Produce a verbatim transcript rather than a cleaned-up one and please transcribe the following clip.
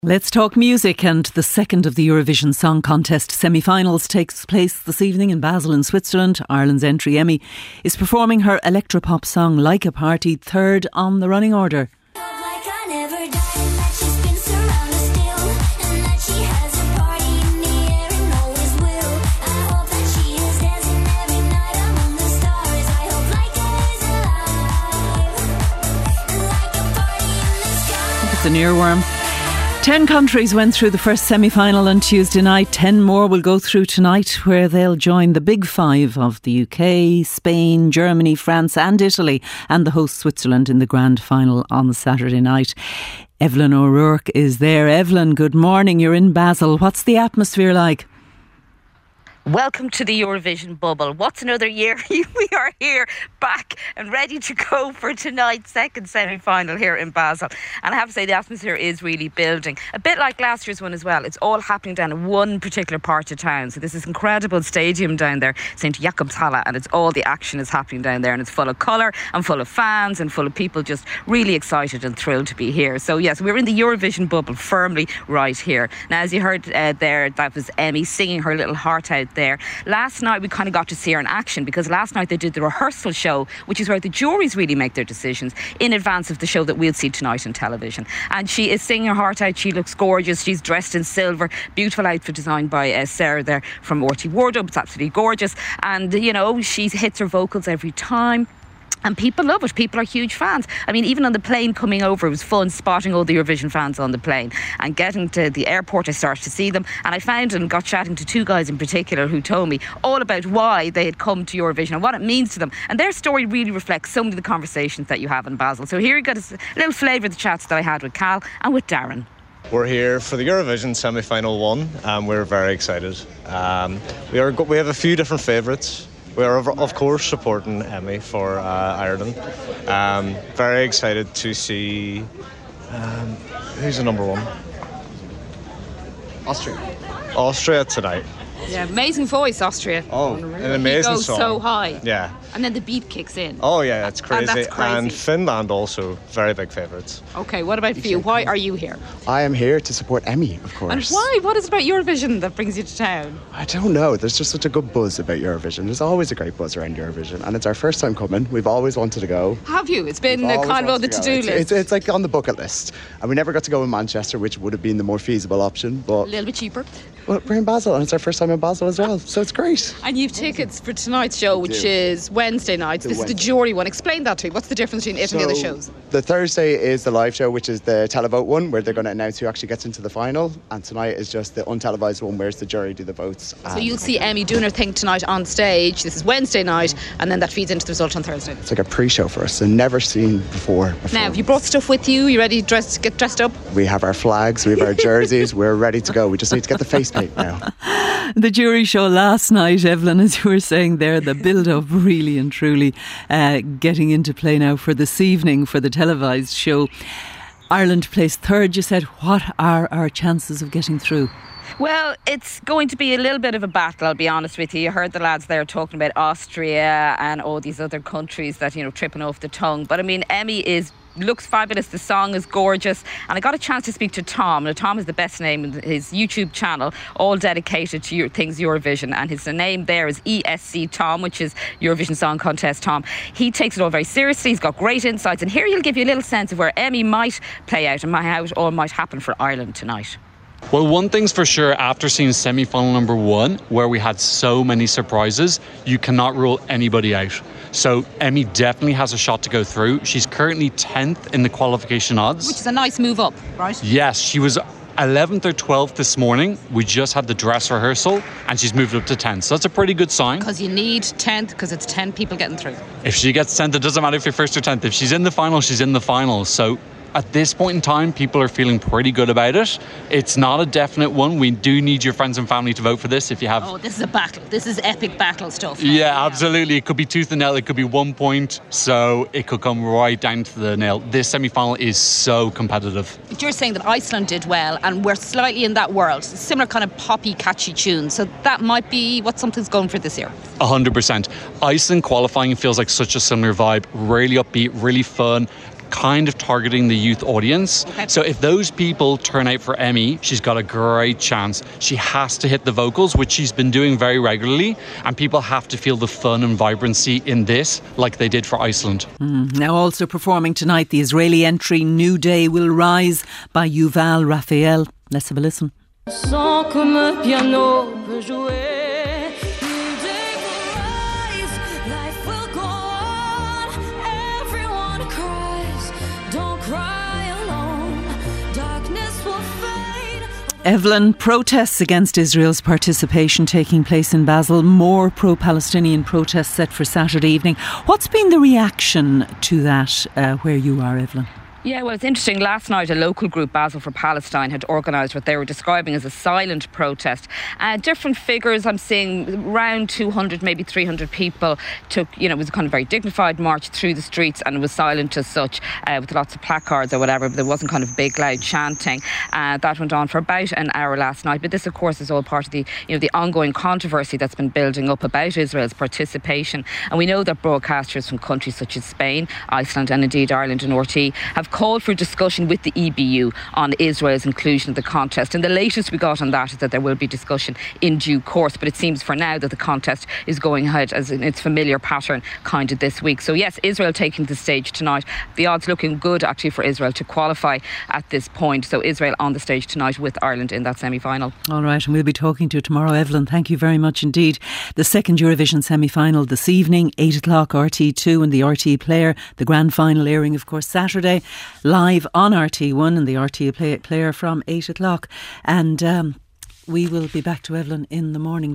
Let's talk music, and the second of the Eurovision Song Contest semi-finals takes place this evening in Basel in Switzerland. Ireland's entry Emi is performing her electropop song Like a Party, third on the running order. It's an earworm. Ten countries went through the first semi-final on Tuesday night. Ten more will go through tonight, where they'll join the big five of the U K, Spain, Germany, France and Italy, and the host Switzerland in the grand final on Saturday night. Evelyn O'Rourke is there. Evelyn, good morning. You're in Basel. What's the atmosphere like? Welcome to the Eurovision bubble. What's another year? We are here, back and ready to go for tonight's second semi-final here in Basel. And I have to say, the atmosphere is really building. A bit like last year's one as well. It's all happening down in one particular part of town. So there's this incredible stadium down there, Saint Jakobshalle, and it's all the action is happening down there. And it's full of colour and full of fans and full of people just really excited and thrilled to be here. So yes, we're in the Eurovision bubble firmly right here. Now, as you heard uh, there, that was Emi singing her little heart out there. Last night we kind of got to see her in action, because last night they did the rehearsal show, which is where the juries really make their decisions in advance of the show that we'll see tonight on television. And she is singing her heart out. She looks gorgeous. She's dressed in silver, beautiful outfit designed by uh, Sarah there from Orty Wardrobe. It's absolutely gorgeous, and you know, she hits her vocals every time. And people love it. People are huge fans. I mean, even on the plane coming over, it was fun spotting all the Eurovision fans on the plane. And getting to the airport, I started to see them. And I found and got chatting to two guys in particular who told me all about why they had come to Eurovision and what it means to them. And their story really reflects so many of the conversations that you have in Basel. So here you got a little flavour of the chats that I had with Cal and with Darren. We're here for the Eurovision semi-final one, and we're very excited. Um, we are. We have a few different favourites. We are, of course, supporting Emi for uh, Ireland. Um, very excited to see um, who's the number one. Austria. Austria tonight. Yeah, amazing voice, Austria. Oh, an amazing goes song. So high. Yeah. And then the beat kicks in. Oh yeah, it's crazy. And, that's crazy. And Finland also, very big favourites. Okay, what about for you? Why are you here? I am here to support Emi, of course. And why? What is it about Eurovision that brings you to town? I don't know. There's just such a good buzz about Eurovision. There's always a great buzz around Eurovision, and it's our first time coming. We've always wanted to go. Have you? It's been We've uh, kind of on the to to-do it's, list. It's, it's like on the bucket list. And we never got to go in Manchester, which would have been the more feasible option. But a little bit cheaper. Well, we're in Basel, and it's our first time in Basel as well, so it's great. And you've tickets for tonight's show, which is Wednesday night. This is the jury one. Explain that to me. What's the difference between it so and the other shows? The Thursday is the live show, which is the televote one, where they're going to announce who actually gets into the final. And tonight is just the untelevised one, where it's the jury do the votes. So you'll see Emi doing her thing tonight on stage. This is Wednesday night, and then that feeds into the result on Thursday. It's like a pre-show for us, so never seen before. before. Now, have you brought stuff with you? You ready to dress, get dressed up? We have our flags, we have our jerseys, we're ready to go. We just need to get the face paint now. The jury show last night, Evelyn, as you were saying there, the build-up really and truly uh, getting into play now for this evening for the televised show. Ireland placed third. You said, what are our chances of getting through? Well, it's going to be a little bit of a battle, I'll be honest with you. You heard the lads there talking about Austria and all these other countries that, you know, tripping off the tongue. But I mean, Emi is looks fabulous, the song is gorgeous, and I got a chance to speak to Tom. Now, Tom is the best name in his YouTube channel, all dedicated to your things Eurovision, and his name there is E S C Tom, which is Eurovision Song Contest Tom. He takes it all very seriously. He's got great insights, and here he'll give you a little sense of where Emi might play out and how it all might happen for Ireland tonight. Well, one thing's for sure, after seeing semi-final number one, where we had so many surprises, you cannot rule anybody out. So Emi definitely has a shot to go through. She's currently tenth in the qualification odds. Which is a nice move up, right? Yes, she was eleventh or twelfth this morning. We just had the dress rehearsal, and she's moved up to tenth. So that's a pretty good sign. Because you need tenth, because it's ten people getting through. If she gets tenth, it doesn't matter if you're first or tenth. If she's in the final, she's in the final. So at this point in time, people are feeling pretty good about it. It's not a definite one. We do need your friends and family to vote for this if you have... Oh, this is a battle. This is epic battle stuff. Yeah, yeah, absolutely. It could be tooth and nail. It could be one point. So it could come right down to the nail. This semi-final is so competitive. But you're saying that Iceland did well, and we're slightly in that world. Similar kind of poppy, catchy tune. So that might be what something's going for this year. one hundred percent. Iceland qualifying feels like such a similar vibe. Really upbeat, really fun. kind of targeting the youth audience. Okay. So if those people turn out for Emmy, she's got a great chance. She has to hit the vocals, which she's been doing very regularly, and people have to feel the fun and vibrancy in this like they did for Iceland. Mm. Now also performing tonight, the Israeli entry New Day Will Rise by Yuval Raphael. Let's have a listen. Sans comme un piano peut jouer, new day will rise, life will go on, everyone cries, don't cry alone, darkness will fade. Evelyn, protests against Israel's participation taking place in Basel, more pro-Palestinian protests set for Saturday evening. What's been the reaction to that uh, where you are, Evelyn? Yeah, well, it's interesting. Last night, a local group, Basel for Palestine, had organised what they were describing as a silent protest. Uh, different figures, I'm seeing around two hundred, maybe three hundred people took, you know, it was a kind of very dignified march through the streets, and it was silent as such, uh, with lots of placards or whatever, but there wasn't kind of big, loud chanting. Uh, that went on for about an hour last night. But this, of course, is all part of the, you know, the ongoing controversy that's been building up about Israel's participation. And we know that broadcasters from countries such as Spain, Iceland, and indeed Ireland and R T E have called for discussion with the E B U on Israel's inclusion in the contest. And the latest we got on that is that there will be discussion in due course. But it seems for now that the contest is going ahead as in its familiar pattern kind of this week. So yes, Israel taking the stage tonight. The odds looking good actually for Israel to qualify at this point. So Israel on the stage tonight with Ireland in that semi-final. All right, and we'll be talking to you tomorrow. Evelyn, thank you very much indeed. The second Eurovision semi-final this evening, eight o'clock R T E two and the R T E Player. The grand final airing, of course, Saturday, live on R T E one and the R T E play, Player from eight o'clock. And um, we will be back to Evelyn in the morning.